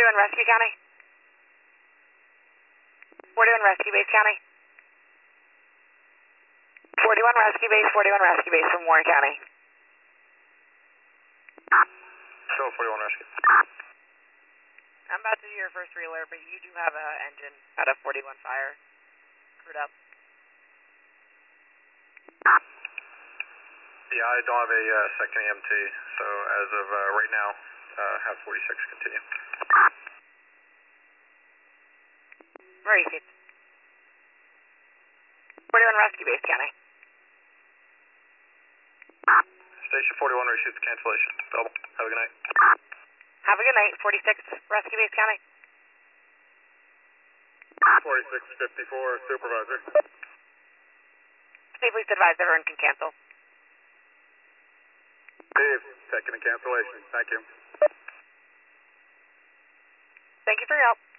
41 Rescue County. 41 Rescue Base County. 41 Rescue Base from Warren County. Show 41 Rescue. I'm about to do your first re-alert, but you do have an engine at a 41 fire crewed up. Yeah, I don't have a second EMT, so as of right now, have 46 continue. Where are you, Steve? 41 Rescue Base County. Station 41 receives cancellation. Double. Have a good night. Have a good night. 46 Rescue Base County. 4654, supervisor. Steve, please advise everyone can cancel. Steve, taking a cancellation. Thank you. Thank you for your help.